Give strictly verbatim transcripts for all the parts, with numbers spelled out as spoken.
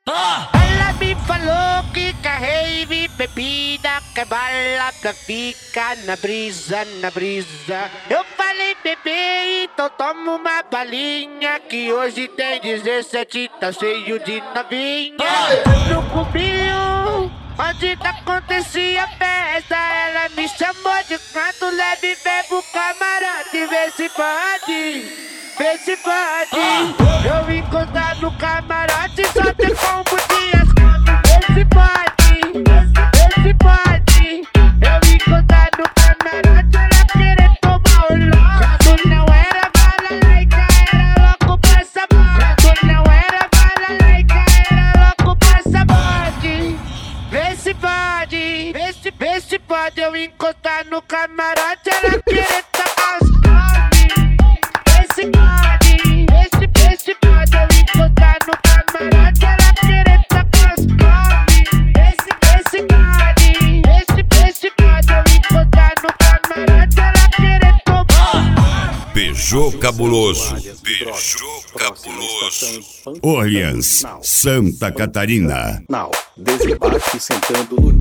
Ah! Ela me falou que quer rave, bebida, quer bala pra ficar na brisa, na brisa. Eu falei, bebê, então toma uma balinha, que hoje tem dezessete, tá cheio de novinha. Ah! No cubinho, onde acontecia a festa, ela me chamou de canto leve, bebo camarote, vê se pode. Vê se pode, ah! Eu encostar no camarote, só ter combo de ascalme. Vê se pode, vê se pode. Eu encostar no camarote, ela querer tomar o lote. Tu não era bala laica, era louco pra sabor. Tu não era bala laica, era louco pra sabor. Vê se pode, vê se, vê se pode. Eu encostar no camarote, ela querer tomar os Esse pode, esse, esse pode, eu encostar no camarote, ela querer tacar os comes. Esse, esse pode, esse, esse pode, eu encostar no camarote, ela querer tomar. Beijou cabuloso, beijou cabuloso. Orleans, Santa Catarina. Now, desembarque sentando no...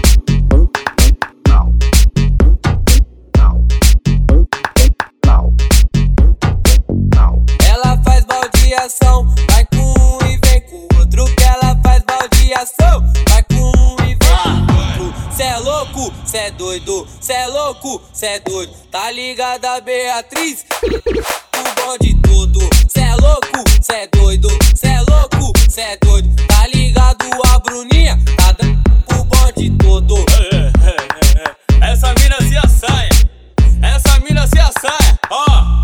Vai com um e vem com o outro, que ela faz baldeação. Vai com um e vem com o outro. Cê é louco, cê é doido, cê é louco, cê é doido. Tá ligada a Beatriz? O bonde todo. Cê é louco, cê é doido, cê é louco, cê é doido. Tá ligado a Bruninha? Tá dando o bonde todo. Essa mina se assaia, essa mina se assaia, ó. Oh.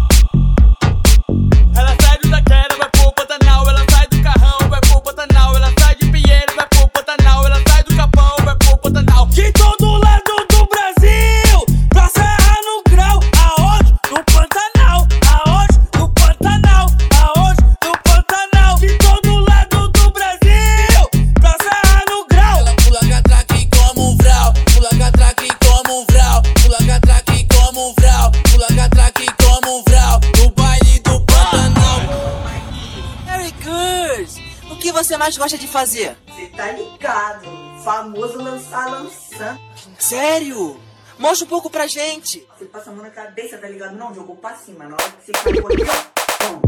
De todo lado do Brasil, pra Serra no Grau. Aonde? No Pantanal. Aonde? No Pantanal. Aonde? No Pantanal. De todo lado do Brasil, pra Serra no Grau. Ela pula catraque como um vral, pula catraque como um vral, pula catraque como um vral, pula catraque como um vral. No baile do Pantanal. Very good. O que você mais gosta de fazer? Você tá ligado, famoso lançar lançando. Sério? Mostra um pouco pra gente. Você passa a mão na cabeça, tá ligado? Não, jogou pra cima. Na hora que você caiu aqui, ó.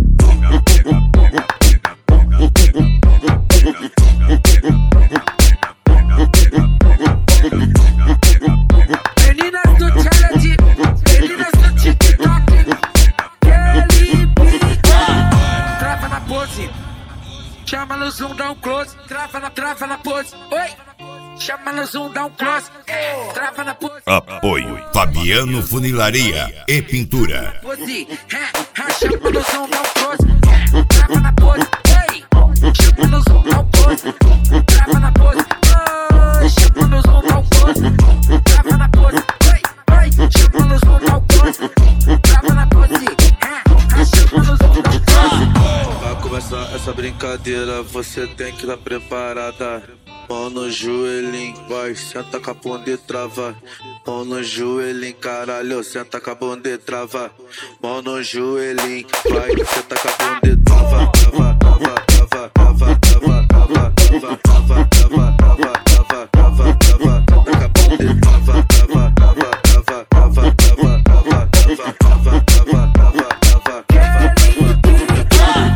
Meninas do challenge, meninas do TikTok, Kelly B. Trava na pose, chama no zoom, dá um close. Trava na, trava na pose, oi. Chama no zoom, dá um close. Trava na pose. Apoio Fabiano Funilaria e Pintura. Pose, chama no zoom, dá um close. Trava na pose, oi. Chama no zoom, dá um close. Trava na pose, oi. Chama no zoom, dá um close. Trava na pose, oi, oi. Chama no zoom, dá um close. Trava na pose, chama no zoom, dá um close. Pra começar essa brincadeira, você tem que estar preparada. Mão no joelhinho, vai, senta com a bunda e trava. Mão no joelhinho, caralho, senta com a bunda e trava. Mão no joelhinho, vai, senta com a bunda e trava. Trava, trava, trava, trava, trava, trava, trava, trava, trava, trava, trava, trava, trava, senta com a bunda e trava. Trava, trava, trava, trava, trava, trava, trava, trava, trava, trava, trava.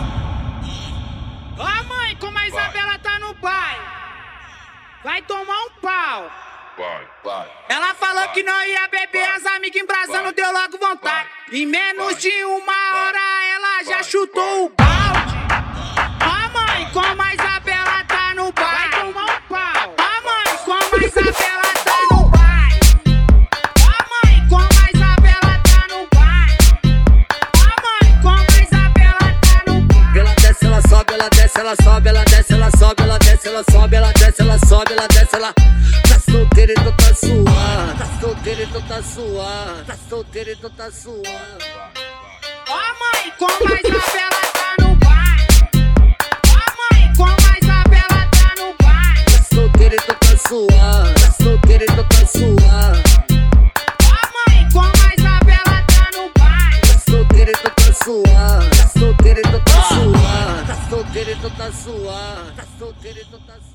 Ó, mãe, como a Isabela tá no baile, vai tomar um pau. Vai, vai. Ela falou que não ia beber, as amigas embrasando, deu logo vontade. Em menos de uma hora ela já chutou o balde. Ó, mãe, como a Isabela tá no baile, vai tomar um pau. Ó, mãe, como a Isabela tá no baile. Ó, mãe, como a Isabela tá no baile. Ó, mãe, como a Isabela tá no baile. Ela desce, ela sobe, ela desce, ela sobe, ela desce, ela sobe, ela desce, ela sobe, ela desce, ela sobe, ela desce, ela. Tá solteira e tu tá suando, tá solteira e tu tá suando, tá solteira e tu tá suando. Ó, mãe, como a Isabela tá no baile. Ó, mãe, como a Isabela tá no baile. Tá solteira e tu tá suando, tá solteira e tu tá suando. Ó, mãe, como a Isabela tá no baile. Tá solteira e tu tá suando, tá solteira e tu tá suando, tá solteira e tu tá suando, tá solteira. querido tá